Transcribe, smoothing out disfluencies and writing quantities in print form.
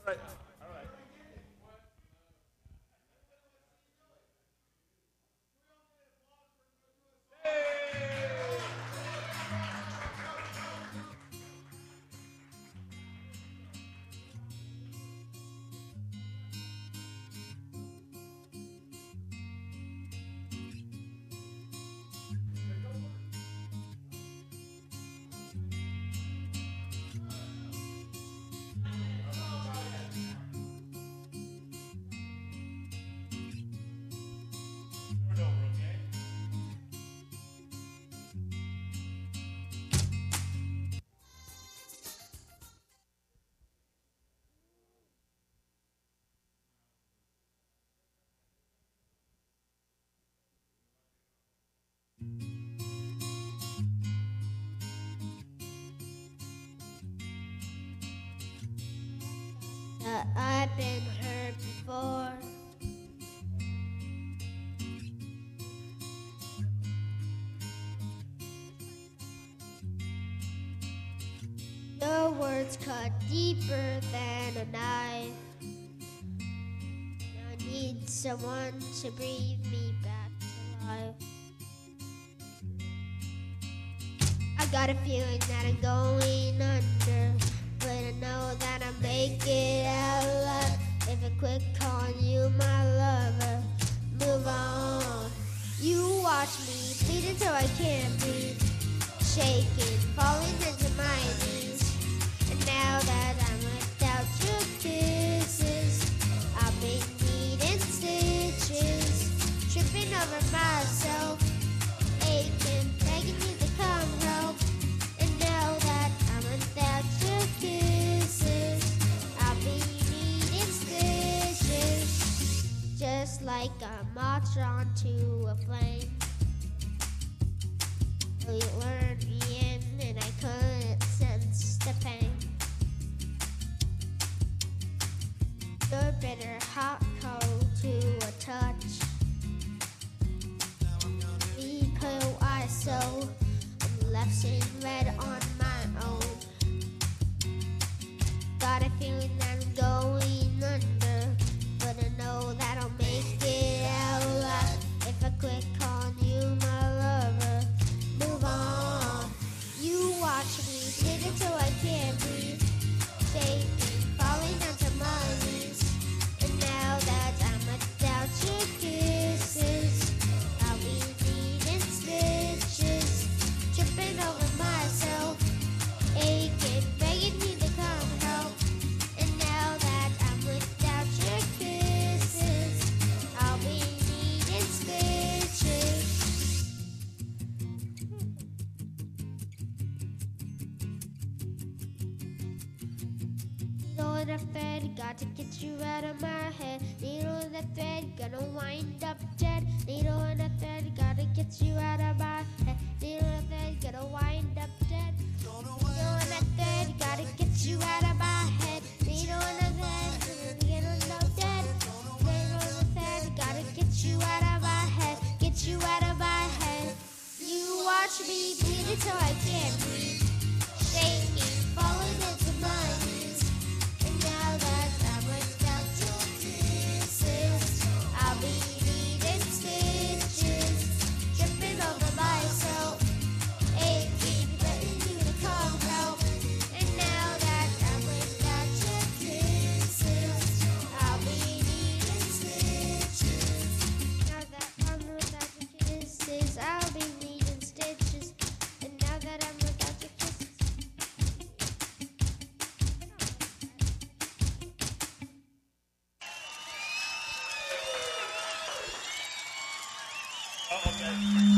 That I've been hurt before. Your words cut deeper than a knife. I need someone to breathe me back to life. I got a feeling that I'm going under, but I know that I'll make it out alive. If I quit calling you my lover, move on. You watch me bleed until I can't breathe, shaking, falling into my knees. And now that I'm without your kisses, I've been needing stitches, tripping over myself, aching, begging you to come help. And now that I'm without your kisses, I'll be needing stitches, just like a moth drawn to a flame. You lured me in and I couldn't sense the pain. Your bitter hot cold to a touch. We put I so I'm left seeing red on my own. Got a feeling that I'm going under, but I know that I'll make it out alive. If I quit calling you my lover, move on. You watch me bleed until I can't breathe, shaking, falling onto my knees. And now that I'm without your kisses, I'll be needing stitches, tripping over myself, aching, begging me to come help. And now that I'm without your kisses, I'll be needing stitches. Needle in a thread, got to get you out of my head. Needle in a thread, gonna wind up dead. Needle in a thread, gotta get you out of my head. Needle in a thread, gonna wind up dead. Needle in a thread, gotta get you out of my head. Needle in a thread, getting up dead. Needle in a thread, gotta get you out of my head. Get you out of my head. You watch me bleed until I can't breathe, shaking, falling into my knees. And now that I'm without your kisses, I'll be needing stitches, tripping over myself, aching, begging you to come help. And now that I'm without your kisses, I'll be needing stitches. Now that I'm without your kisses, I'll be needing stitches. And now that I'm without your kisses. Oh, okay.